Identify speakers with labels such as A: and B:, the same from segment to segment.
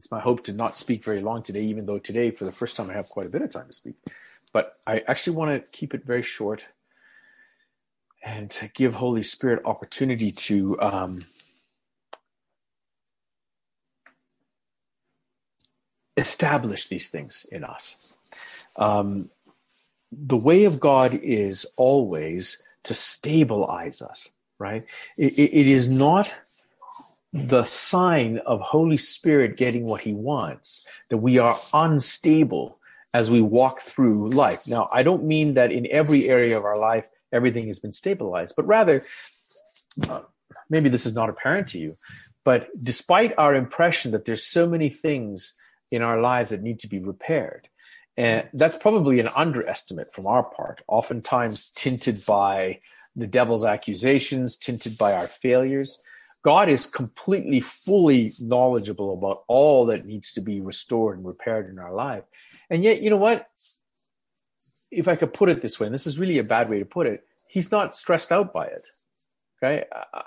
A: It's my hope to not speak very long today, even though today, for the first time, I have quite a bit of time to speak. But I actually want to keep it very short and to give Holy Spirit opportunity to establish these things in us. The way of God is always to stabilize us, right? It is not the sign of Holy Spirit getting what he wants that we are unstable as we walk through life. Now, I don't mean that in every area of our life everything has been stabilized, but rather, maybe this is not apparent to you, but despite our impression that there's so many things in our lives that need to be repaired, and that's probably an underestimate from our part, oftentimes tinted by the devil's accusations, tinted by our failures. God is completely, fully knowledgeable about all that needs to be restored and repaired in our life. And yet, you know what? If I could put it this way, and this is really a bad way to put it, he's not stressed out by it. Okay?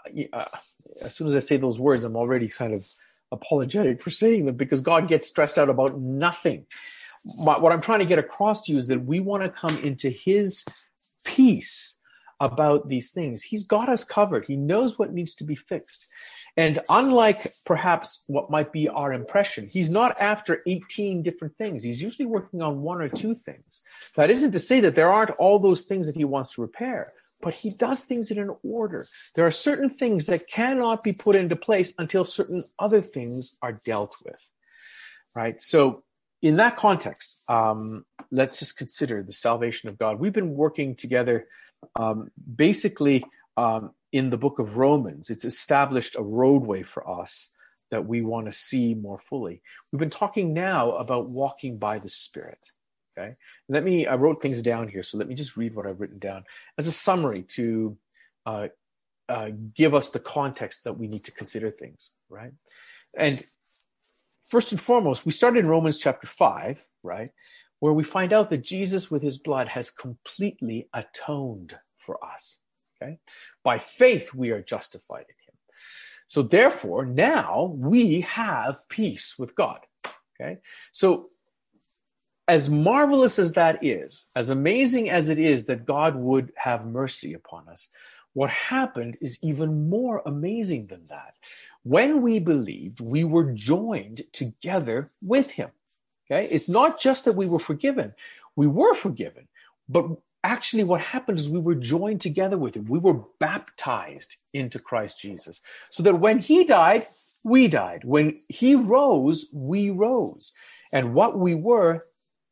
A: As soon as I say those words, I'm already kind of apologetic for saying them, because God gets stressed out about nothing. What I'm trying to get across to you is that we want to come into his peace about these things. He's got us covered. He knows what needs to be fixed. And unlike perhaps what might be our impression, he's not after 18 different things. He's usually working on one or two things. That isn't to say that there aren't all those things that he wants to repair, but he does things in an order. There are certain things that cannot be put into place until certain other things are dealt with, right? So in that context, let's just consider the salvation of God. We've been working together basically in the book of Romans. It's established a roadway for us that we want to see more fully. We've been talking now about walking by the Spirit. Okay, I wrote things down here, so let me just read what I've written down as a summary to give us the context that we need to consider things, right? And first and foremost, we start in Romans chapter 5, right, where we find out that Jesus with his blood has completely atoned for us. Okay, by faith we are justified in him. So therefore, now we have peace with God. Okay, so as marvelous as that is, as amazing as it is that God would have mercy upon us, what happened is even more amazing than that. When we believed, we were joined together with him. Okay, it's not just that we were forgiven. We were forgiven, but actually what happened is we were joined together with him. We were baptized into Christ Jesus, so that when he died, we died. When he rose, we rose. And what we were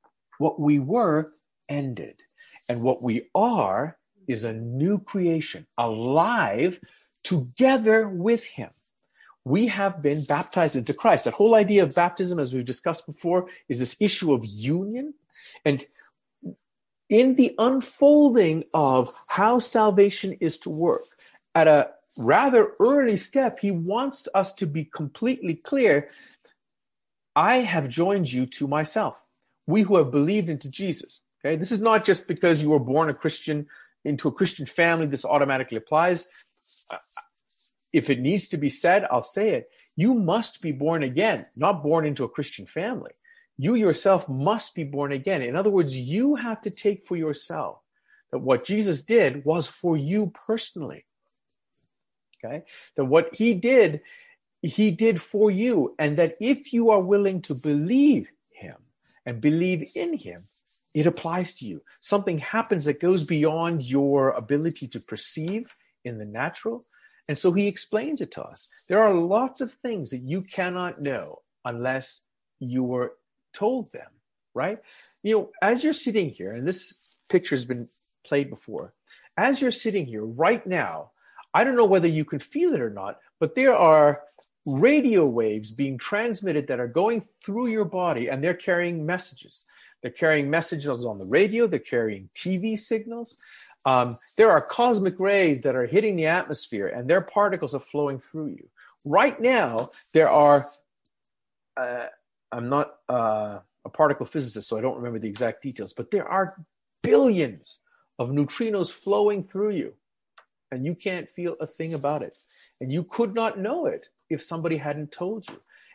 A: ended. And what we are is a new creation, alive together with him. We have been baptized into Christ. That whole idea of baptism, as we've discussed before, is this issue of union. And in the unfolding of how salvation is to work, at a rather early step, he wants us to be completely clear. I have joined you to myself. We who have believed into Jesus. Okay, this is not just because you were born a Christian into a Christian family, this automatically applies. If it needs to be said, I'll say it. You must be born again, not born into a Christian family. You yourself must be born again. In other words, you have to take for yourself that what Jesus did was for you personally. Okay? That what he did for you. And that if you are willing to believe him and believe in him, it applies to you. Something happens that goes beyond your ability to perceive in the natural. And so he explains it to us. There are lots of things that you cannot know unless you were told them, right? You know, as you're sitting here, and this picture has been played before, as you're sitting here right now, I don't know whether you can feel it or not, but there are radio waves being transmitted that are going through your body, and they're carrying messages. They're carrying messages on the radio. They're carrying TV signals. There are cosmic rays that are hitting the atmosphere, and their particles are flowing through you. Right now, there are, I'm not a particle physicist, so I don't remember the exact details, but there are billions of neutrinos flowing through you, and you can't feel a thing about it. And you could not know it if somebody hadn't told you.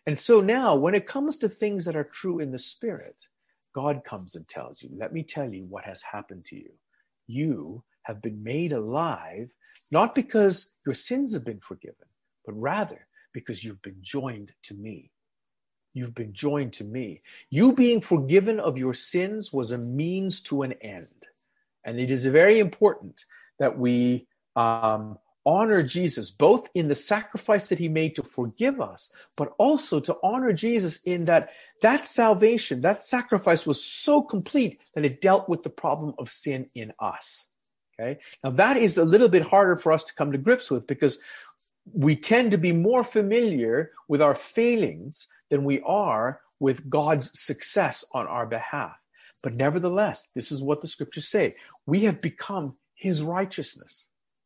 A: And so now when it comes to things that are true in the Spirit, God comes and tells you, let me tell you what has happened to you. You have been made alive, not because your sins have been forgiven, but rather because you've been joined to me. You've been joined to me. You being forgiven of your sins was a means to an end. And it is very important that we honor Jesus, both in the sacrifice that he made to forgive us, but also to honor Jesus in that salvation, that sacrifice was so complete that it dealt with the problem of sin in us. Okay. Now that is a little bit harder for us to come to grips with because we tend to be more familiar with our failings than we are with God's success on our behalf. But nevertheless, this is what the scriptures say. We have become his righteousness.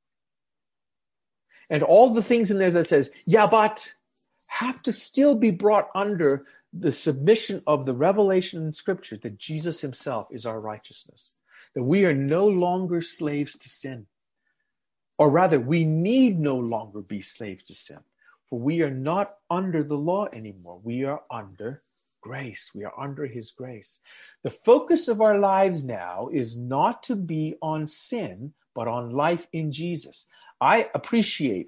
A: And all the things in there that says, yeah, but have to still be brought under the submission of the revelation in scripture that Jesus himself is our righteousness. That we are no longer slaves to sin. Or rather, we need no longer be slaves to sin. For we are not under the law anymore. We are under grace. We are under his grace. The focus of our lives now is not to be on sin, but on life in Jesus. I appreciate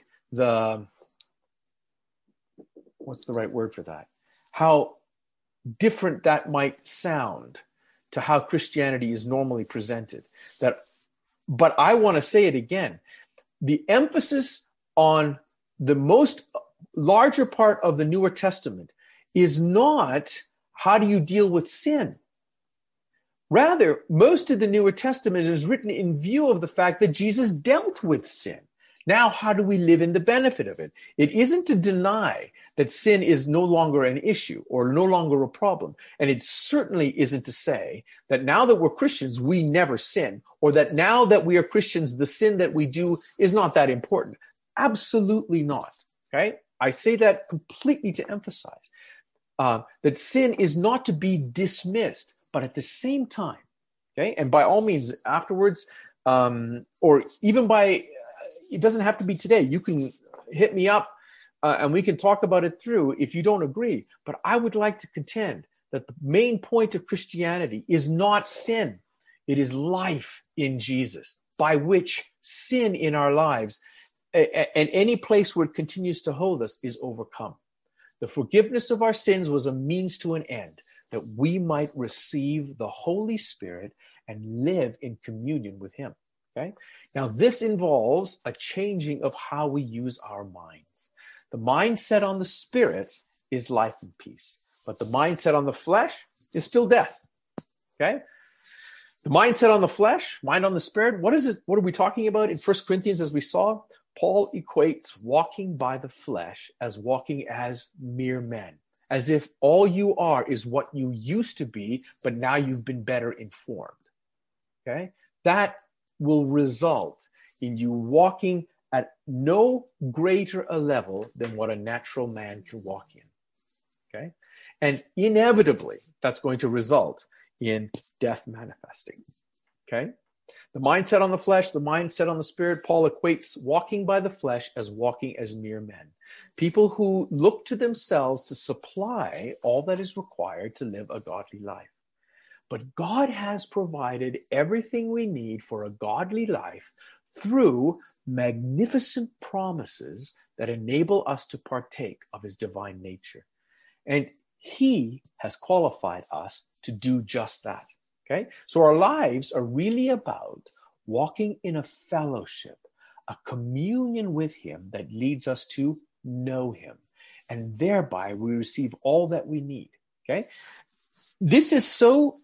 A: what's the right word for that? How different that might sound to how Christianity is normally presented. But I want to say it again. The emphasis on the most larger part of the Newer Testament is not how do you deal with sin. Rather, most of the Newer Testament is written in view of the fact that Jesus dealt with sin. Now, how do we live in the benefit of it? It isn't to deny that sin is no longer an issue or no longer a problem. And it certainly isn't to say that now that we're Christians, we never sin, or that now that we are Christians, the sin that we do is not that important. Absolutely not. Okay? I say that completely to emphasize that sin is not to be dismissed, but at the same time, okay? And by all means, afterwards, or even it doesn't have to be today. You can hit me up and we can talk about it through if you don't agree. But I would like to contend that the main point of Christianity is not sin. It is life in Jesus, by which sin in our lives and any place where it continues to hold us is overcome. The forgiveness of our sins was a means to an end, that we might receive the Holy Spirit and live in communion with him. Okay. Now, this involves a changing of how we use our minds. The mindset on the Spirit is life and peace, but the mindset on the flesh is still death. Okay. The mindset on the flesh, mind on the Spirit. What is it? What are we talking about in 1 Corinthians? As we saw, Paul equates walking by the flesh as walking as mere men, as if all you are is what you used to be, but now you've been better informed. Okay. That will result in you walking at no greater a level than what a natural man can walk in. Okay? And inevitably, that's going to result in death manifesting. Okay? The mindset on the flesh, the mindset on the Spirit, Paul equates walking by the flesh as walking as mere men. People who look to themselves to supply all that is required to live a godly life. But God has provided everything we need for a godly life through magnificent promises that enable us to partake of his divine nature. And he has qualified us to do just that. Okay? So our lives are really about walking in a fellowship, a communion with him that leads us to know him. And thereby we receive all that we need. Okay? This is so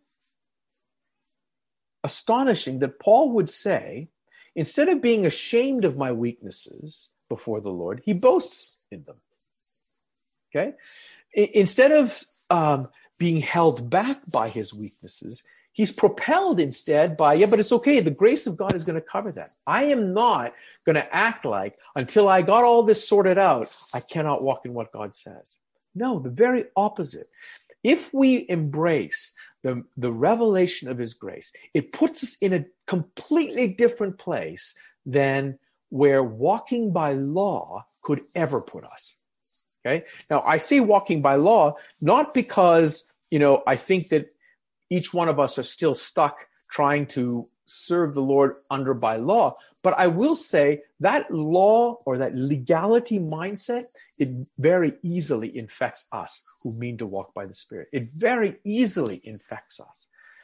A: astonishing that Paul would say, instead of being ashamed of my weaknesses before the Lord, he boasts in them. Okay? Instead of being held back by his weaknesses, he's propelled instead by, but it's okay. The grace of God is going to cover that. I am not going to act like until I got all this sorted out, I cannot walk in what God says. No, the very opposite. If we embrace the revelation of his grace, it puts us in a completely different place than where walking by law could ever put us. Okay. Now, I say walking by law, not because, I think that each one of us are still stuck trying to serve the Lord under by law. But I will say that law or that legality mindset, it very easily infects us who mean to walk by the Spirit. It very easily infects us.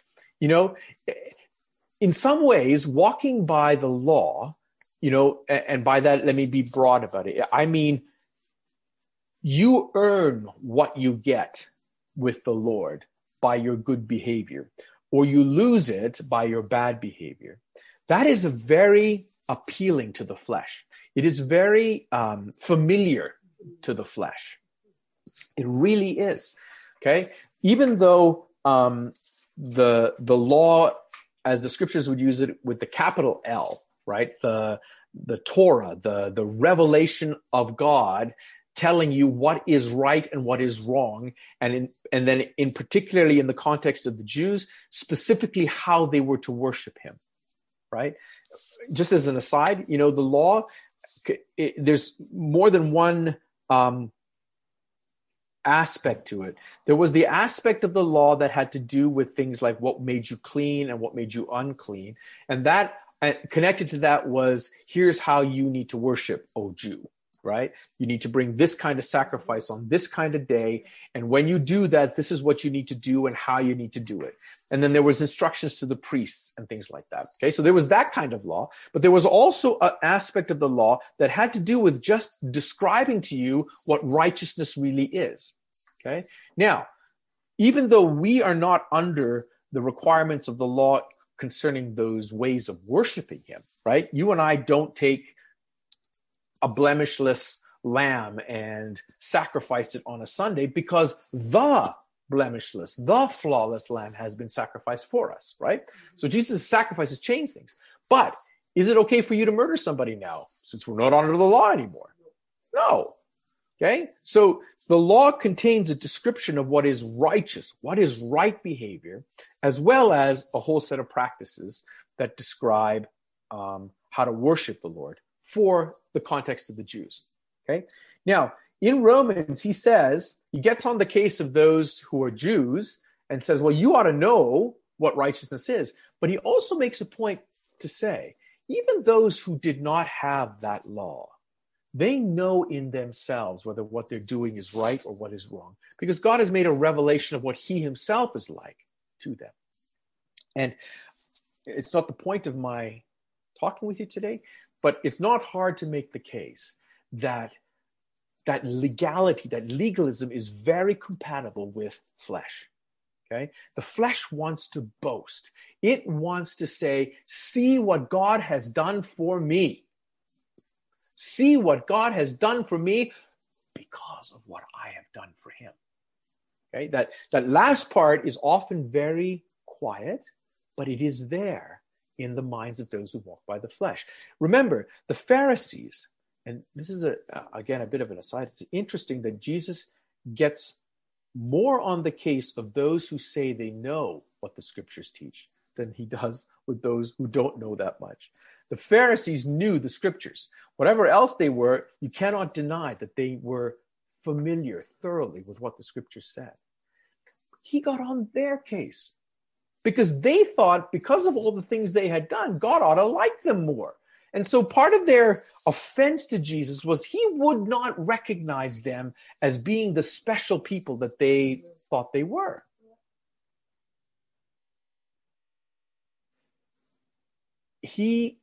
A: In some ways, walking by the law, and by that, let me be broad about it. I mean, you earn what you get with the Lord by your good behavior, or you lose it by your bad behavior. That is very appealing to the flesh. It is very familiar to the flesh. It really is. Okay, even though the law, as the scriptures would use it, with the capital L, right? The Torah, the revelation of God, telling you what is right and what is wrong, and then in particularly in the context of the Jews, specifically how they were to worship him, right? Just as an aside, the law, there's more than one aspect to it. There was the aspect of the law that had to do with things like what made you clean and what made you unclean, and that connected to that was, here's how you need to worship, O Jew. Right? You need to bring this kind of sacrifice on this kind of day. And when you do that, this is what you need to do and how you need to do it. And then there was instructions to the priests and things like that. Okay. So there was that kind of law, but there was also an aspect of the law that had to do with just describing to you what righteousness really is. Okay. Now, even though we are not under the requirements of the law concerning those ways of worshiping him, right? You and I don't take a blemishless lamb and sacrifice it on a Sunday because the blemishless, the flawless lamb has been sacrificed for us, right? So Jesus' sacrifices change things. But is it okay for you to murder somebody now since we're not under the law anymore? No. Okay? So the law contains a description of what is righteous, what is right behavior, as well as a whole set of practices that describe how to worship the Lord for the context of the Jews. Okay. Now, in Romans, he gets on the case of those who are Jews and says, well, you ought to know what righteousness is. But he also makes a point to say, even those who did not have that law, they know in themselves whether what they're doing is right or what is wrong, because God has made a revelation of what he himself is like to them. And it's not the point of my talking with you today, but it's not hard to make the case that legality, that legalism is very compatible with flesh. Okay? The flesh wants to boast. It wants to say, see what God has done for me. See what God has done for me because of what I have done for him. Okay? That last part is often very quiet, but it is there in the minds of those who walk by the flesh. Remember, the Pharisees, and this is again a bit of an aside, it's interesting that Jesus gets more on the case of those who say they know what the scriptures teach than he does with those who don't know that much. The Pharisees knew the scriptures. Whatever else they were, you cannot deny that they were familiar thoroughly with what the scriptures said. He got on their case, because they thought, because of all the things they had done, God ought to like them more. And so part of their offense to Jesus was he would not recognize them as being the special people that they thought they were. He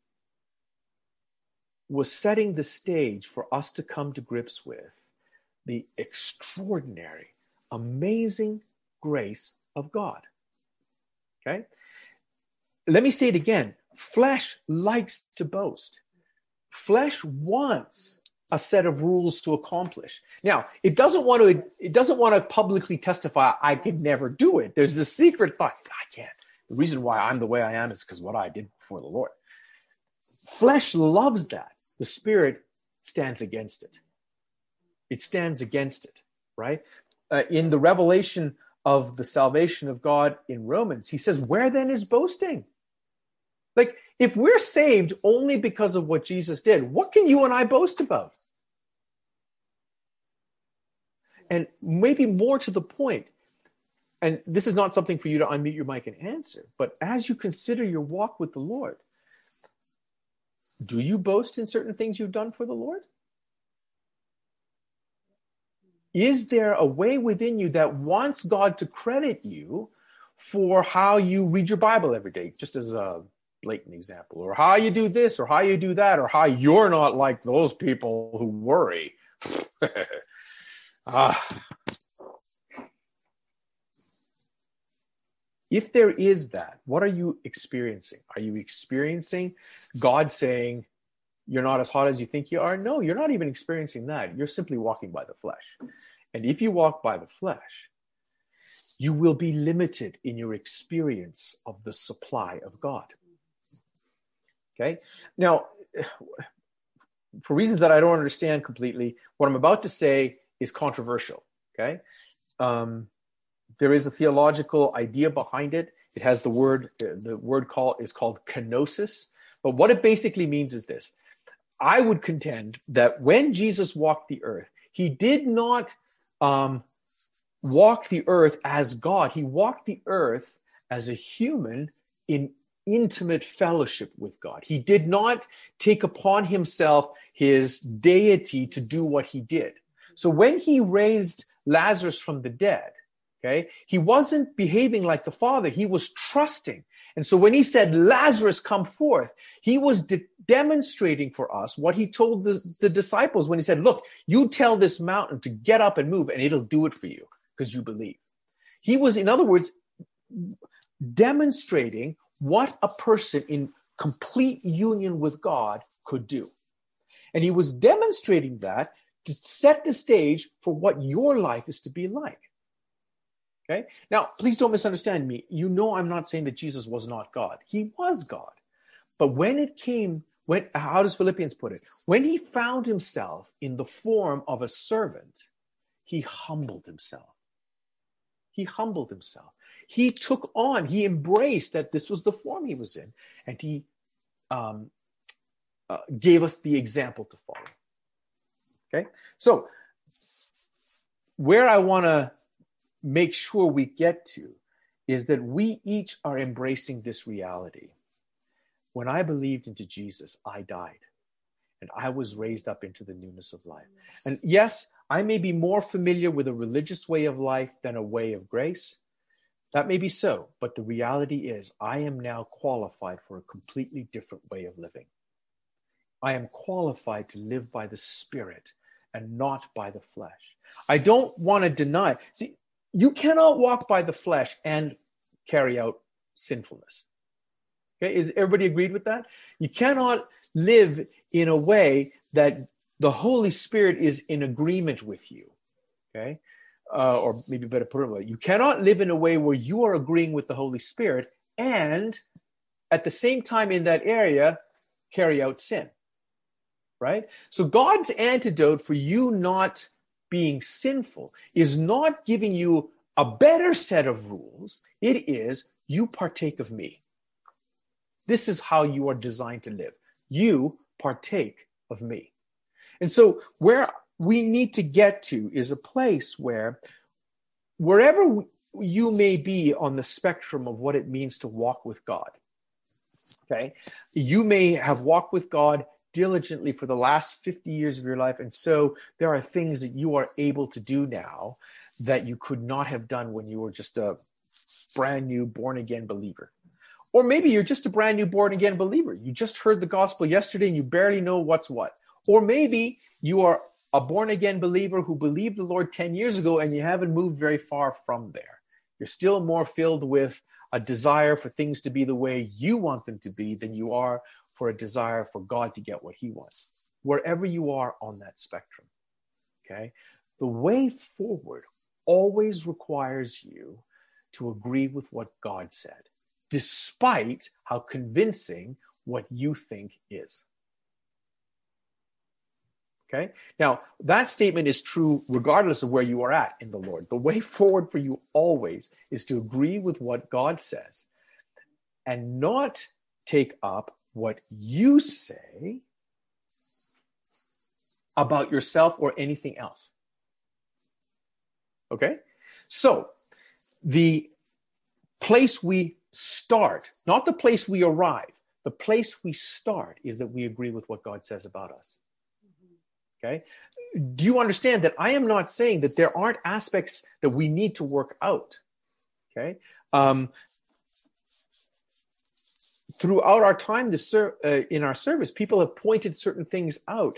A: was setting the stage for us to come to grips with the extraordinary, amazing grace of God. Okay? Let me say it again. Flesh likes to boast. Flesh wants a set of rules to accomplish. Now, it doesn't want to publicly testify, I could never do it. There's this secret thought, I can't. The reason why I'm the way I am is because of what I did before the Lord. Flesh loves that. The Spirit stands against it. It stands against it, right? In the revelation of the salvation of God in Romans, he says, where then is boasting? Like, if we're saved only because of what Jesus did, what can you and I boast about? And maybe more to the point, and this is not something for you to unmute your mic and answer, but as you consider your walk with the Lord, do you boast in certain things you've done for the Lord? Is there a way within you that wants God to credit you for how you read your Bible every day, just as a blatant example, or how you do this, or how you do that, or how you're not like those people who worry? If there is that, what are you experiencing? Are you experiencing God saying, you're not as hot as you think you are? No, you're not even experiencing that. You're simply walking by the flesh. And if you walk by the flesh, you will be limited in your experience of the supply of God. Okay? Now, for reasons that I don't understand completely, what I'm about to say is controversial. Okay? There is a theological idea behind it. It has the word is called kenosis. But what it basically means is this. I would contend that when Jesus walked the earth, he did not walk the earth as God. He walked the earth as a human in intimate fellowship with God. He did not take upon himself his deity to do what he did. So when he raised Lazarus from the dead, okay, he wasn't behaving like the Father. He was trusting. And so when he said, Lazarus, come forth, he was demonstrating for us what he told the disciples when he said, look, you tell this mountain to get up and move, and it'll do it for you because you believe. He was, in other words, demonstrating what a person in complete union with God could do. And he was demonstrating that to set the stage for what your life is to be like. Okay. Now, please don't misunderstand me. You know, I'm not saying that Jesus was not God. He was God. But how does Philippians put it? When he found himself in the form of a servant, he humbled himself. He humbled himself. He embraced that this was the form he was in. And he gave us the example to follow. Okay. So where I want to make sure we get to is that we each are embracing this reality. When I believed into Jesus, I died and I was raised up into the newness of life. And yes, I may be more familiar with a religious way of life than a way of grace. That may be so, but the reality is I am now qualified for a completely different way of living. I am qualified to live by the Spirit and not by the flesh. I don't want to deny. See, you cannot walk by the flesh and carry out sinfulness. Okay, is everybody agreed with that? You cannot live in a way that the Holy Spirit is in agreement with you. Okay, or maybe better put it away. You cannot live in a way where you are agreeing with the Holy Spirit and at the same time in that area carry out sin. Right? So God's antidote for you not being sinful is not giving you a better set of rules. It is, you partake of me. This is how you are designed to live. You partake of me. And so where we need to get to is a place where wherever you may be on the spectrum of what it means to walk with God, okay, you may have walked with God diligently for the last 50 years of your life. And so there are things that you are able to do now that you could not have done when you were just a brand new born again believer. Or maybe you're just a brand new born again believer. You just heard the gospel yesterday and you barely know what's what. Or maybe you are a born again believer who believed the Lord 10 years ago and you haven't moved very far from there. You're still more filled with a desire for things to be the way you want them to be than you are for a desire for God to get what he wants. Wherever you are on that spectrum, okay? The way forward always requires you to agree with what God said, despite how convincing what you think is. Okay? Now, that statement is true regardless of where you are at in the Lord. The way forward for you always is to agree with what God says and not take up what you say about yourself or anything else. Okay? So the place we start, not the place we arrive, the place we start is that we agree with what God says about us. Okay? Do you understand that I am not saying that there aren't aspects that we need to work out? Okay? Throughout our time in our service, people have pointed certain things out.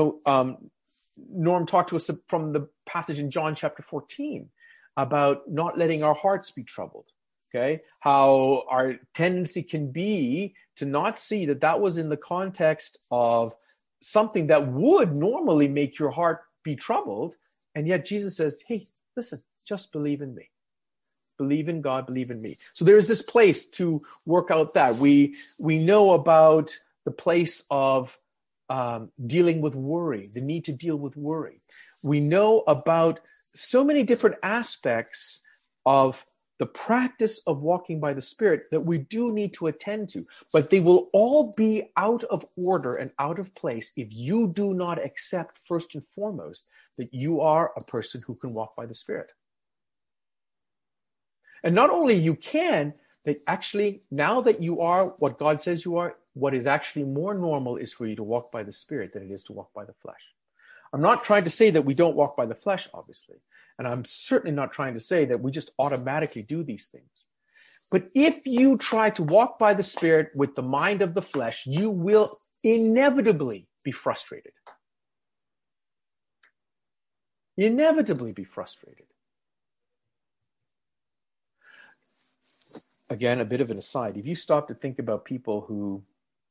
A: Norm talked to us from the passage in John chapter 14 about not letting our hearts be troubled. Okay, how our tendency can be to not see that was in the context of something that would normally make your heart be troubled. And yet Jesus says, hey, listen, just believe in me. Believe in God, believe in me. So there's this place to work out that. We know about the place of dealing with worry, the need to deal with worry. We know about so many different aspects of the practice of walking by the Spirit that we do need to attend to, but they will all be out of order and out of place if you do not accept first and foremost that you are a person who can walk by the Spirit. And not only you can, that actually now that you are what God says you are, what is actually more normal is for you to walk by the Spirit than it is to walk by the flesh. I'm not trying to say that we don't walk by the flesh, obviously. And I'm certainly not trying to say that we just automatically do these things. But if you try to walk by the Spirit with the mind of the flesh, you will inevitably be frustrated. Inevitably be frustrated. Again, a bit of an aside. If you stop to think about people who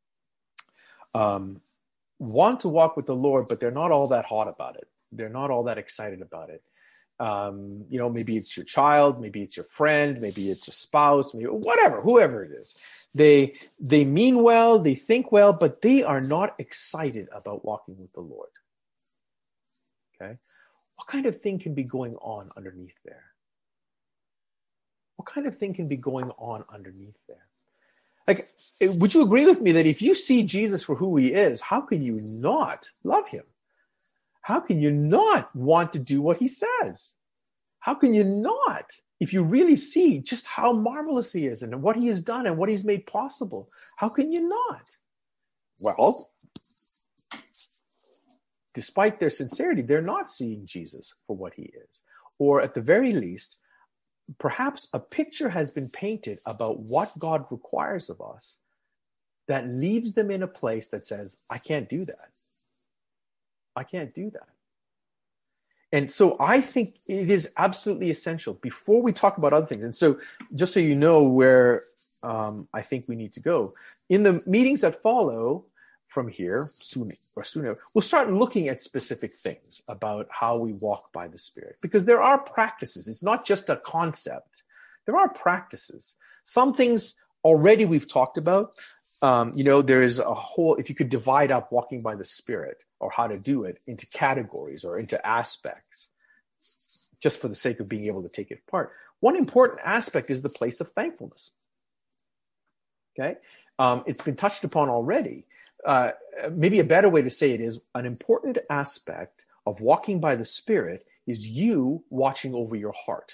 A: want to walk with the Lord, but they're not all that hot about it. They're not all that excited about it. Maybe it's your child, maybe it's your friend, maybe it's a spouse, maybe whatever, whoever it is. They mean well, they think well, but they are not excited about walking with the Lord. Okay? What kind of thing can be going on underneath there? What kind of thing can be going on underneath there? Like, would you agree with me that if you see Jesus for who he is, how can you not love him? How can you not want to do what he says? How can you not, if you really see just how marvelous he is and what he has done and what he's made possible, how can you not? Well, despite their sincerity, they're not seeing Jesus for what he is. Or at the very least, perhaps a picture has been painted about what God requires of us that leaves them in a place that says, I can't do that. I can't do that. And so I think it is absolutely essential before we talk about other things. And so just so you know where I think we need to go, in the meetings that follow from here, soon, we'll start looking at specific things about how we walk by the Spirit. Because there are practices. It's not just a concept. There are practices. Some things already we've talked about. There is a whole, if you could divide up walking by the Spirit or how to do it into categories or into aspects, just for the sake of being able to take it apart. One important aspect is the place of thankfulness. Okay? It's been touched upon already. Maybe a better way to say it is an important aspect of walking by the Spirit is you watching over your heart.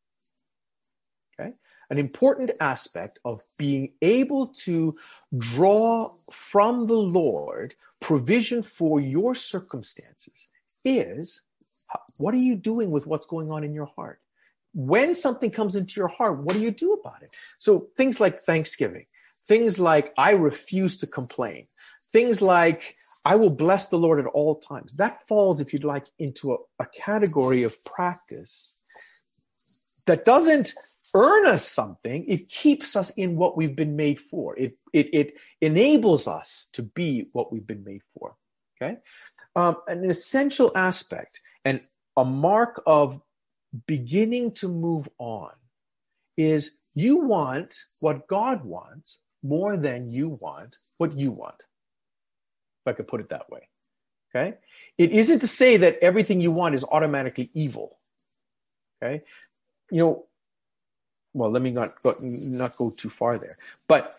A: Okay? An important aspect of being able to draw from the Lord provision for your circumstances is, what are you doing with what's going on in your heart? When something comes into your heart, what do you do about it? So things like thanksgiving, things like I refuse to complain, things like I will bless the Lord at all times. That falls, if you'd like, into a category of practice that doesn't earn us something. It keeps us in what we've been made for. It enables us to be what we've been made for. Okay? An essential aspect and a mark of beginning to move on is you want what God wants more than you want what you want. If I could put it that way. Okay? It isn't to say that everything you want is automatically evil. Okay? Well, let me not go too far there. But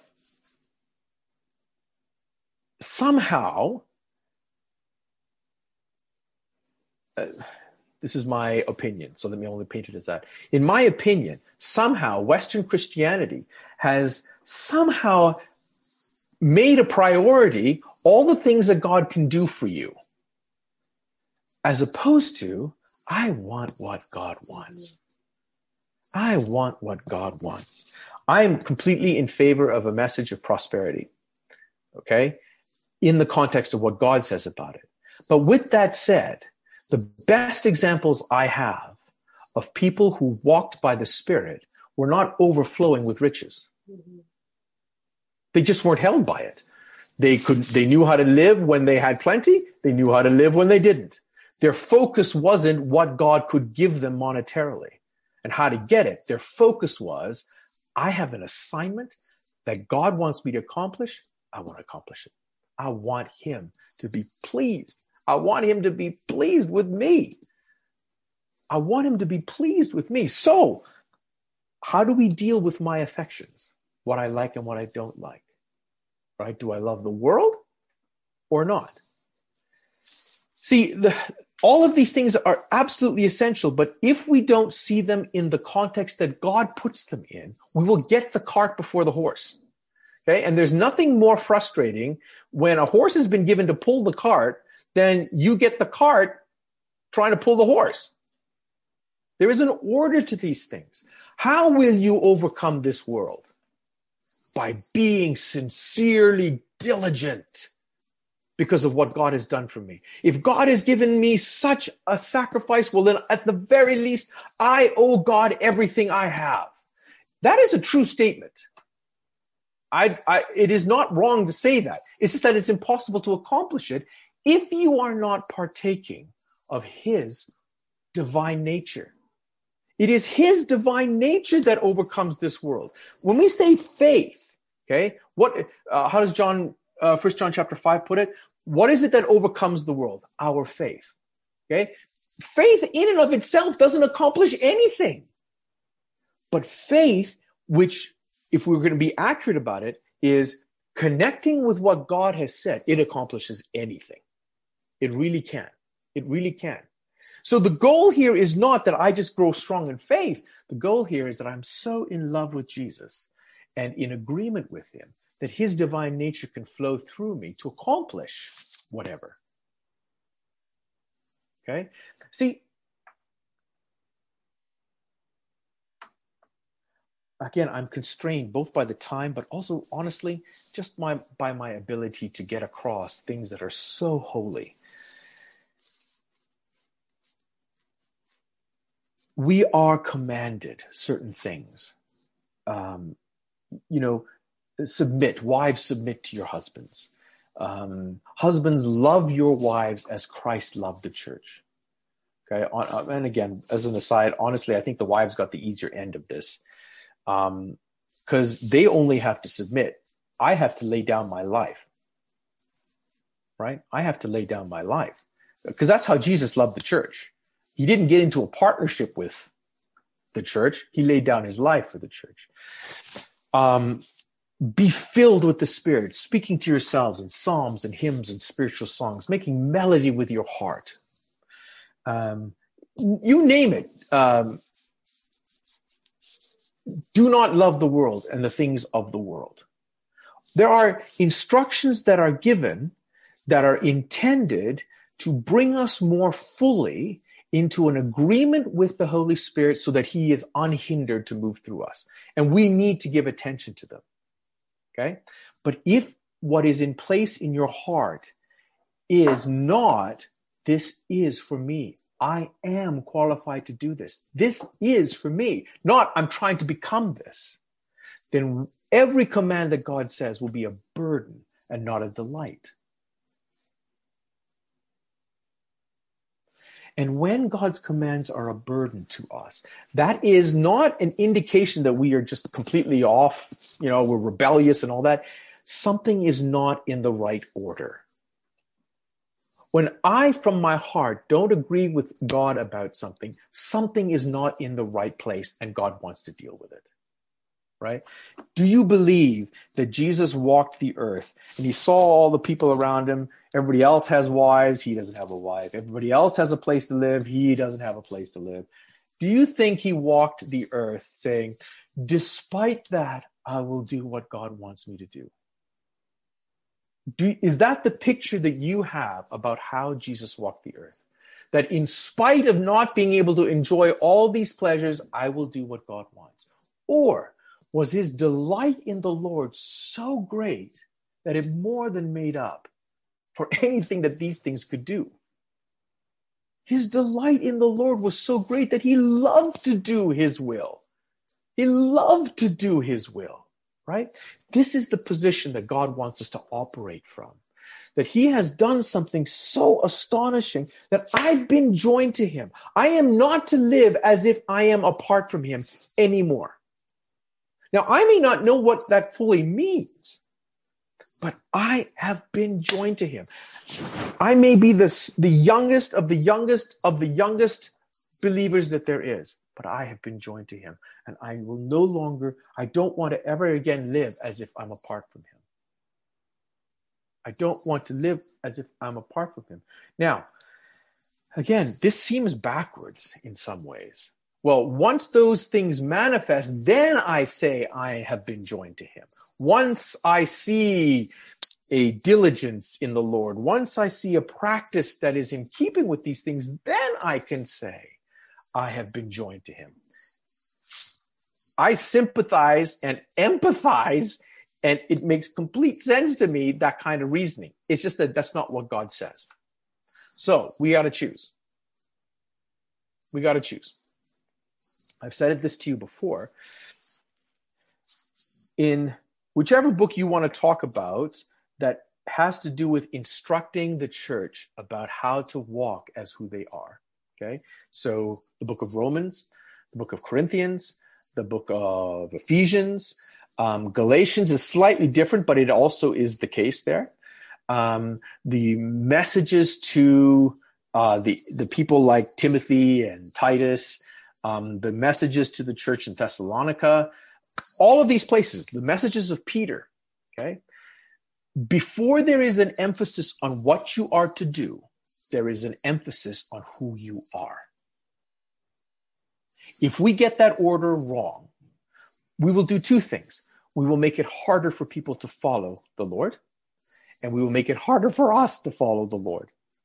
A: somehow, this is my opinion, so let me only paint it as that. In my opinion, somehow Western Christianity has somehow made a priority all the things that God can do for you, as opposed to, I want what God wants. I want what God wants. I am completely in favor of a message of prosperity, okay, in the context of what God says about it. But with that said, the best examples I have of people who walked by the Spirit were not overflowing with riches. They just weren't held by it. They knew how to live when they had plenty. They knew how to live when they didn't. Their focus wasn't what God could give them monetarily and how to get it. Their focus was, I have an assignment that God wants me to accomplish. I want to accomplish it. I want him to be pleased. I want him to be pleased with me. I want him to be pleased with me. So, how do we deal with my affections? What I like and what I don't like, right? Do I love the world or not? See, all of these things are absolutely essential, but if we don't see them in the context that God puts them in, we will get the cart before the horse. Okay? And there's nothing more frustrating when a horse has been given to pull the cart than you get the cart trying to pull the horse. There is an order to these things. How will you overcome this world? By being sincerely diligent because of what God has done for me. If God has given me such a sacrifice, well then at the very least, I owe God everything I have. That is a true statement. It is not wrong to say that. It's just that it's impossible to accomplish it if you are not partaking of his divine nature. It is his divine nature that overcomes this world. When we say faith, okay, how does 1 John chapter 5 put it? What is it that overcomes the world? Our faith. Okay? Faith in and of itself doesn't accomplish anything. But faith, which, if we're going to be accurate about it, is connecting with what God has said, it accomplishes anything. It really can. It really can. So the goal here is not that I just grow strong in faith. The goal here is that I'm so in love with Jesus and in agreement with him that his divine nature can flow through me to accomplish whatever. Okay? See, again, I'm constrained both by the time, but also, honestly, just by my ability to get across things that are so holy. We are commanded certain things. Submit. Wives, submit to your husbands. Husbands, love your wives as Christ loved the church. Okay, and again, as an aside, honestly, I think the wives got the easier end of this, because they only have to submit. I have to lay down my life, right? I have to lay down my life, because that's how Jesus loved the church. He didn't get into a partnership with the church. He laid down his life for the church. Be filled with the Spirit, speaking to yourselves in psalms and hymns and spiritual songs, making melody with your heart. You name it. Do not love the world and the things of the world. There are instructions that are given that are intended to bring us more fully into an agreement with the Holy Spirit so that he is unhindered to move through us. And we need to give attention to them. Okay? But if what is in place in your heart is not, this is for me, I am qualified to do this, this is for me, not I'm trying to become this, then every command that God says will be a burden and not a delight. And when God's commands are a burden to us, that is not an indication that we are just completely off, we're rebellious and all that. Something is not in the right order. When I, from my heart, don't agree with God about something, something is not in the right place and God wants to deal with it. right? Do you believe that Jesus walked the earth and he saw all the people around him? Everybody else has wives. He doesn't have a wife. Everybody else has a place to live. He doesn't have a place to live. Do you think he walked the earth saying, despite that, I will do what God wants me to do? Is that the picture that you have about how Jesus walked the earth? That in spite of not being able to enjoy all these pleasures, I will do what God wants? Or was his delight in the Lord so great that it more than made up for anything that these things could do? His delight in the Lord was so great that he loved to do his will. He loved to do his will, right? This is the position that God wants us to operate from. That he has done something so astonishing that I've been joined to him. I am not to live as if I am apart from him anymore. Now, I may not know what that fully means, but I have been joined to him. I may be the youngest of the youngest of the youngest believers that there is, but I have been joined to him. And I don't want to ever again live as if I'm apart from him. I don't want to live as if I'm apart from him. Now, again, this seems backwards in some ways. Well, once those things manifest, then I say I have been joined to him. Once I see a diligence in the Lord, once I see a practice that is in keeping with these things, then I can say I have been joined to him. I sympathize and empathize, and it makes complete sense to me, that kind of reasoning. It's just that that's not what God says. So we got to choose. We got to choose. I've said this to you before. In whichever book you want to talk about that has to do with instructing the church about how to walk as who they are, okay? So the book of Romans, the book of Corinthians, the book of Ephesians, Galatians is slightly different, but it also is the case there. The messages to the people like Timothy and Titus, the messages to the church in Thessalonica, all of these places, the messages of Peter, okay? Before there is an emphasis on what you are to do, there is an emphasis on who you are. If we get that order wrong, we will do two things. We will make it harder for people to follow the Lord, and we will make it harder for us to follow the Lord.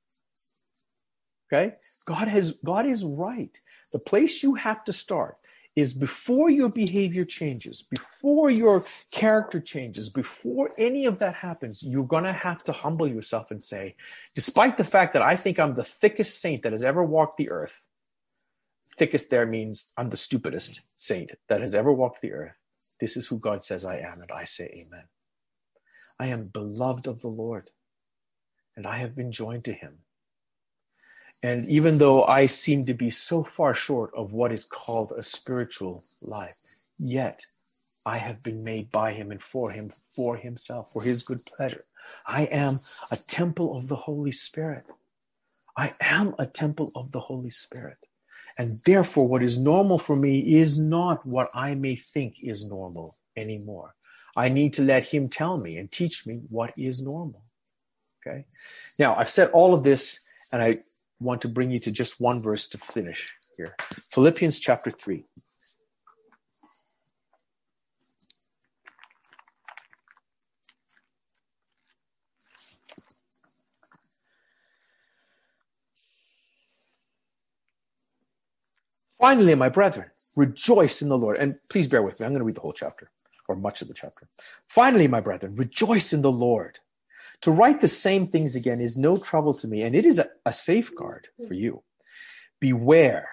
A: Okay? God is right. The place you have to start is before your behavior changes, before your character changes, before any of that happens, you're going to have to humble yourself and say, despite the fact that I think I'm the thickest saint that has ever walked the earth, thickest there means I'm the stupidest saint that has ever walked the earth. This is who God says I am, and I say amen. I am beloved of the Lord, and I have been joined to him. And even though I seem to be so far short of what is called a spiritual life, yet I have been made by him and for him, for himself, for his good pleasure. I am a temple of the Holy Spirit. I am a temple of the Holy Spirit. And therefore, what is normal for me is not what I may think is normal anymore. I need to let him tell me and teach me what is normal. Okay? Now, I've said all of this, and I want to bring you to just one verse to finish here. Philippians chapter 3. Finally, my brethren, rejoice in the Lord. And please bear with me. I'm going to read the whole chapter, or much of the chapter. Finally, my brethren, rejoice in the Lord. To write the same things again is no trouble to me, and it is a safeguard for you. Beware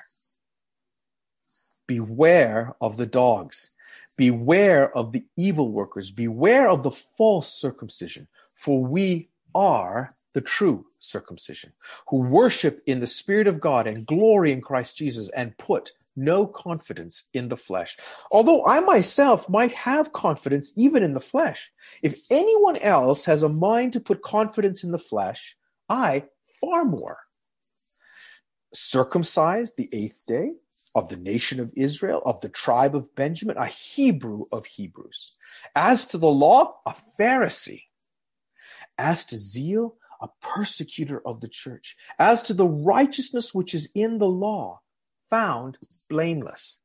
A: of the dogs. Beware of the evil workers. Beware of the false circumcision, for we are the true circumcision, who worship in the Spirit of God and glory in Christ Jesus and put no confidence in the flesh. Although I myself might have confidence even in the flesh. If anyone else has a mind to put confidence in the flesh, I far more. Circumcised the 8th day, of the nation of Israel, of the tribe of Benjamin, a Hebrew of Hebrews. As to the law, a Pharisee. As to zeal, a persecutor of the church. As to the righteousness which is in the law, found blameless.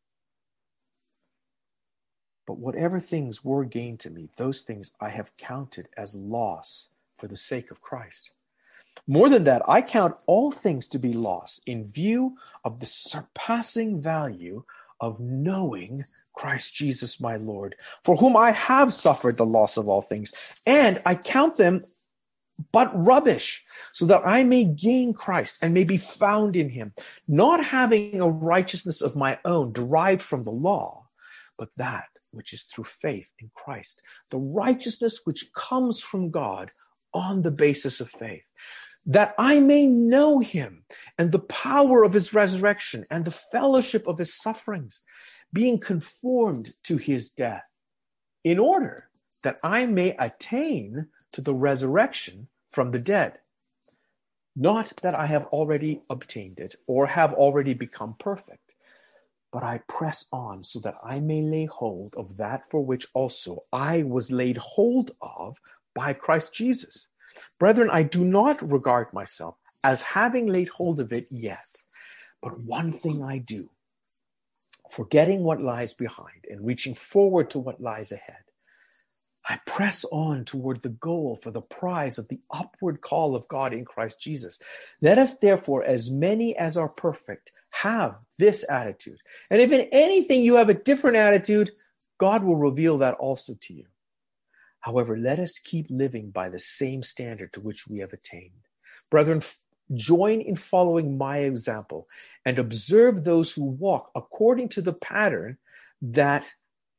A: But whatever things were gained to me, those things I have counted as loss for the sake of Christ. More than that, I count all things to be loss in view of the surpassing value of knowing Christ Jesus my Lord, for whom I have suffered the loss of all things, and I count them but rubbish, so that I may gain Christ and may be found in him, not having a righteousness of my own derived from the law, but that which is through faith in Christ, the righteousness which comes from God on the basis of faith, that I may know him and the power of his resurrection and the fellowship of his sufferings, being conformed to his death, in order that I may attain to the resurrection from the dead. Not that I have already obtained it or have already become perfect, but I press on so that I may lay hold of that for which also I was laid hold of by Christ Jesus. Brethren, I do not regard myself as having laid hold of it yet, but one thing I do, forgetting what lies behind and reaching forward to what lies ahead. I press on toward the goal for the prize of the upward call of God in Christ Jesus. Let us therefore, as many as are perfect, have this attitude. And if in anything you have a different attitude, God will reveal that also to you. However, let us keep living by the same standard to which we have attained. Brethren, join in following my example and observe those who walk according to the pattern that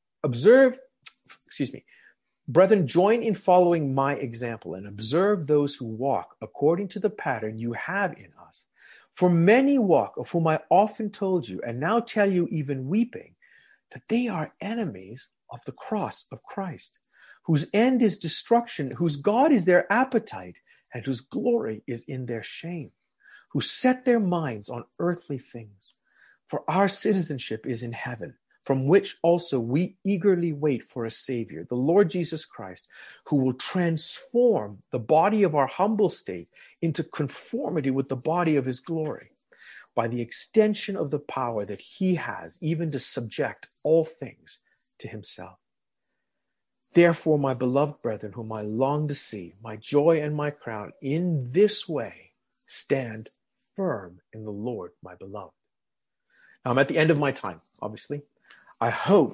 A: Brethren, join in following my example and observe those who walk according to the pattern you have in us. For many walk, of whom I often told you, and now tell you even weeping, that they are enemies of the cross of Christ, whose end is destruction, whose God is their appetite, and whose glory is in their shame, who set their minds on earthly things. For our citizenship is in heaven, from which also we eagerly wait for a Savior, the Lord Jesus Christ, who will transform the body of our humble state into conformity with the body of his glory, by the extension of the power that he has, even to subject all things to himself. Therefore, my beloved brethren, whom I long to see, my joy and my crown, in this way stand firm in the Lord, my beloved. Now, I'm at the end of my time, obviously. I hope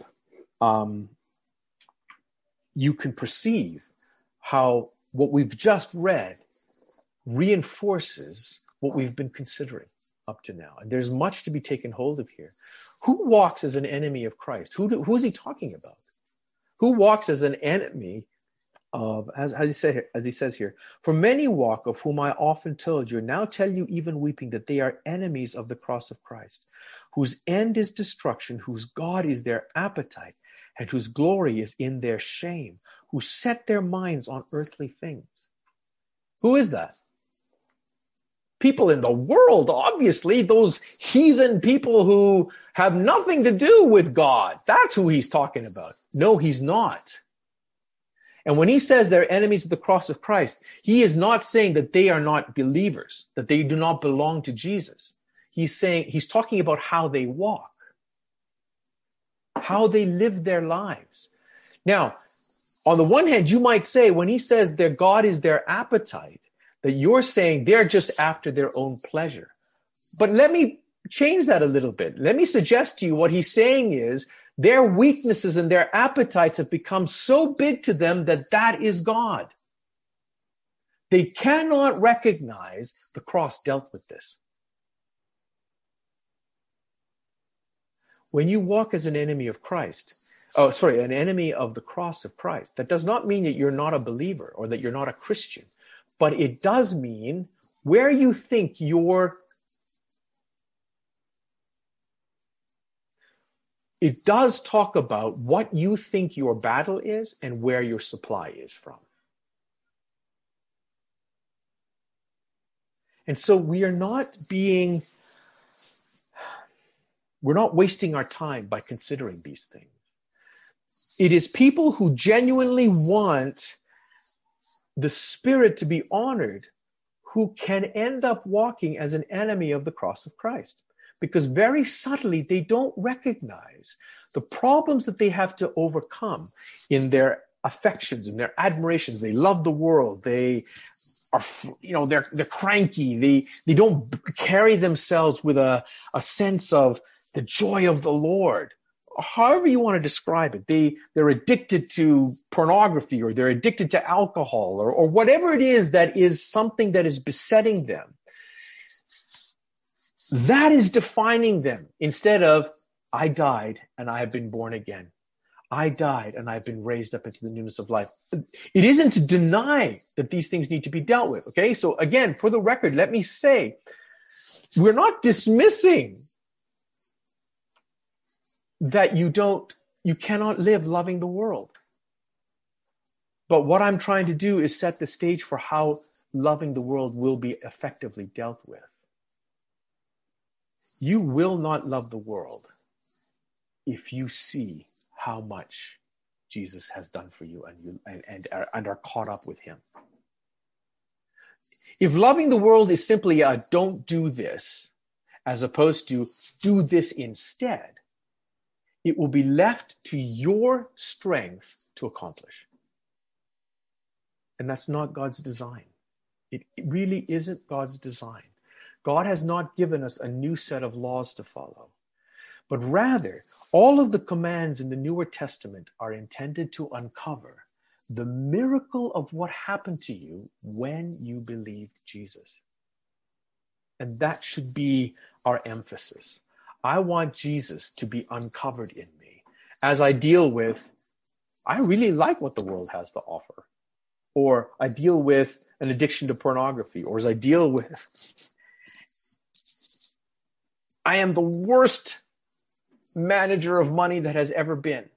A: you can perceive how what we've just read reinforces what we've been considering up to now. And there's much to be taken hold of here. Who walks as an enemy of Christ? Who is he talking about? Who walks as an enemy of, as he says here, for many walk, of whom I often told you, and now tell you even weeping, that they are enemies of the cross of Christ, whose end is destruction, whose God is their appetite, and whose glory is in their shame, who set their minds on earthly things. Who is that? People in the world, obviously, those heathen people who have nothing to do with God. That's who he's talking about. No, he's not. And when he says they're enemies of the cross of Christ, he is not saying that they are not believers, that they do not belong to Jesus. He's talking about how they walk, how they live their lives. Now, on the one hand, you might say when he says their God is their appetite, that you're saying they're just after their own pleasure. But let me change that a little bit. Let me suggest to you what he's saying is their weaknesses and their appetites have become so big to them that that is God. They cannot recognize the cross dealt with this. When you walk as an enemy of Christ, an enemy of the cross of Christ, that does not mean that you're not a believer or that you're not a Christian, but it does mean where you think it does talk about what you think your battle is and where your supply is from. And so we are not being We're not wasting our time by considering these things. It is people who genuinely want the Spirit to be honored who can end up walking as an enemy of the cross of Christ. Because very subtly, they don't recognize the problems that they have to overcome in their affections, in their admirations. They love the world. They are, they're cranky. They don't carry themselves with a sense of the joy of the Lord. However you want to describe it, they're addicted to pornography, or they're addicted to alcohol, or whatever it is that is something that is besetting them. That is defining them, instead of, I died and I have been born again. I died and I've been raised up into the newness of life. It isn't to deny that these things need to be dealt with. Okay. So again, for the record, let me say, we're not dismissing that you cannot live loving the world. But what I'm trying to do is set the stage for how loving the world will be effectively dealt with. You will not love the world if you see how much Jesus has done for you and are caught up with him. If loving the world is simply a don't do this, as opposed to do this instead, it will be left to your strength to accomplish. And that's not God's design. It really isn't God's design. God has not given us a new set of laws to follow, but rather all of the commands in the Newer Testament are intended to uncover the miracle of what happened to you when you believed Jesus. And that should be our emphasis. I want Jesus to be uncovered in me as I deal with, I really like what the world has to offer, or I deal with an addiction to pornography, or as I deal with, I am the worst manager of money that has ever been.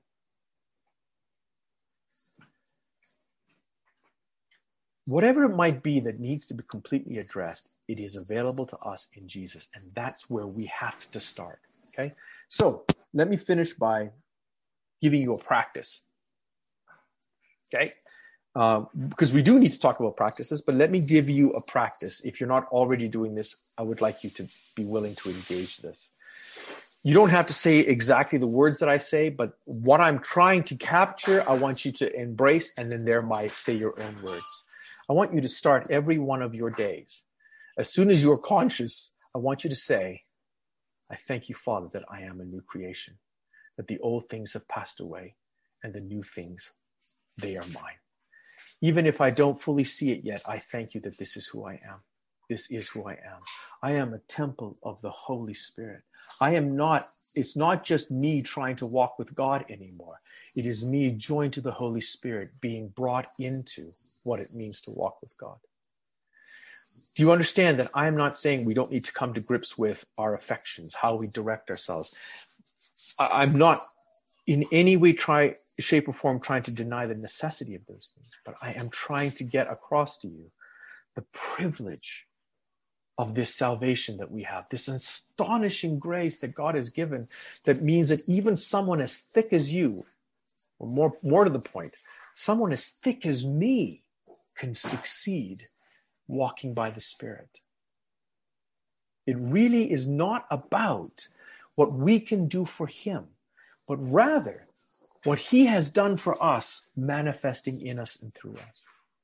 A: Whatever it might be that needs to be completely addressed, it is available to us in Jesus. And that's where we have to start. Okay. So let me finish by giving you a practice. Okay. Because we do need to talk about practices, but let me give you a practice. If you're not already doing this, I would like you to be willing to engage this. You don't have to say exactly the words that I say, but what I'm trying to capture, I want you to embrace, and then thereby say your own words. I want you to start every one of your days. As soon as you're conscious, I want you to say, I thank you, Father, that I am a new creation, that the old things have passed away, and the new things, they are mine. Even if I don't fully see it yet, I thank you that this is who I am. This is who I am. I am a temple of the Holy Spirit. It's not just me trying to walk with God anymore. It is me joined to the Holy Spirit, being brought into what it means to walk with God. Do you understand that I'm not saying we don't need to come to grips with our affections, how we direct ourselves? I'm not in any way, shape, or form trying to deny the necessity of those things, but I am trying to get across to you the privilege of this salvation that we have, this astonishing grace that God has given, that means that even someone as thick as you, or more to the point, someone as thick as me can succeed walking by the Spirit. It really is not about what we can do for him, but rather what he has done for us, manifesting in us and through us.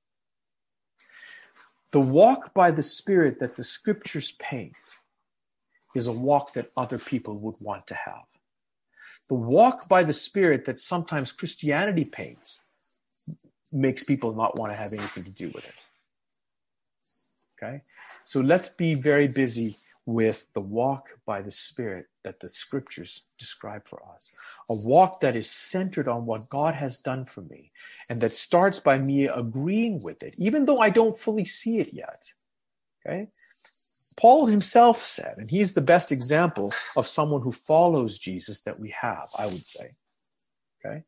A: The walk by the Spirit that the scriptures paint is a walk that other people would want to have. The walk by the Spirit that sometimes Christianity paints makes people not want to have anything to do with it. Okay? So let's be very busy with the walk by the Spirit that the scriptures describe for us. A walk that is centered on what God has done for me, and that starts by me agreeing with it, even though I don't fully see it yet. Okay? Paul himself said, and he's the best example of someone who follows Jesus that we have, I would say. Okay?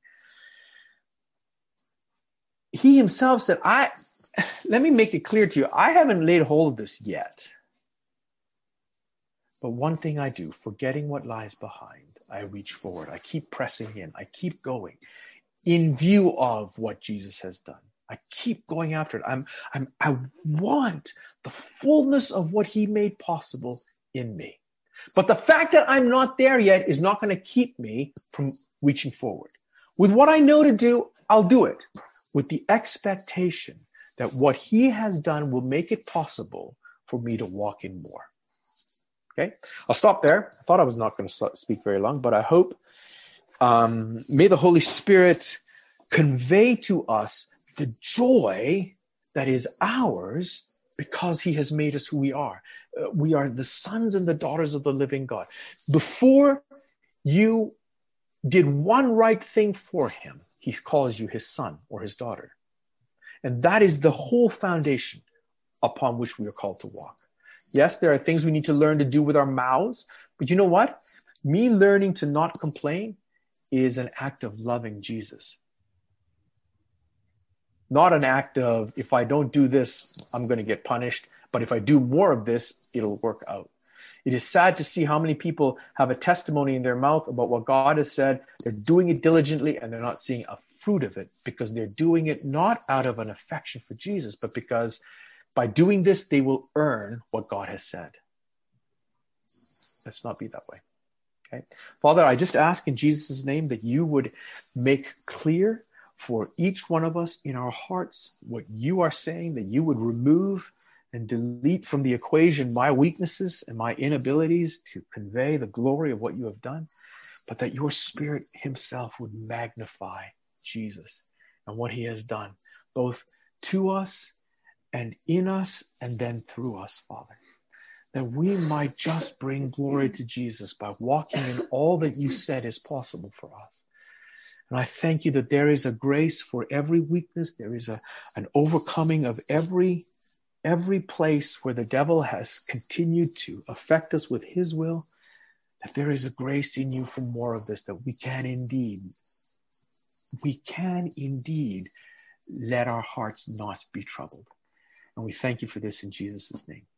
A: He himself said, let me make it clear to you, I haven't laid hold of this yet. But one thing I do, forgetting what lies behind, I reach forward. I keep pressing in. I keep going in view of what Jesus has done. I keep going after it. I want the fullness of what he made possible in me. But the fact that I'm not there yet is not going to keep me from reaching forward. With what I know to do, I'll do it with the expectation that what he has done will make it possible for me to walk in more. Okay, I'll stop there. I thought I was not going to speak very long, but I hope may the Holy Spirit convey to us the joy that is ours because he has made us who we are. We are the sons and the daughters of the living God. Before you did one right thing for him, he calls you his son or his daughter. And that is the whole foundation upon which we are called to walk. Yes, there are things we need to learn to do with our mouths, but you know what? Me learning to not complain is an act of loving Jesus. Not an act of, if I don't do this, I'm going to get punished. But if I do more of this, it'll work out. It is sad to see how many people have a testimony in their mouth about what God has said. They're doing it diligently and they're not seeing a fruit of it because they're doing it not out of an affection for Jesus, but because by doing this, they will earn what God has said. Let's not be that way. Okay, Father, I just ask in Jesus' name that you would make clear for each one of us in our hearts what you are saying, that you would remove and delete from the equation my weaknesses and my inabilities to convey the glory of what you have done, but that your Spirit himself would magnify Jesus and what he has done, both to us and in us and then through us, Father. That we might just bring glory to Jesus by walking in all that you said is possible for us. And I thank you that there is a grace for every weakness. There is an overcoming of every place where the devil has continued to affect us with his will, that there is a grace in you for more of this, that we can indeed let our hearts not be troubled. And we thank you for this in Jesus' name.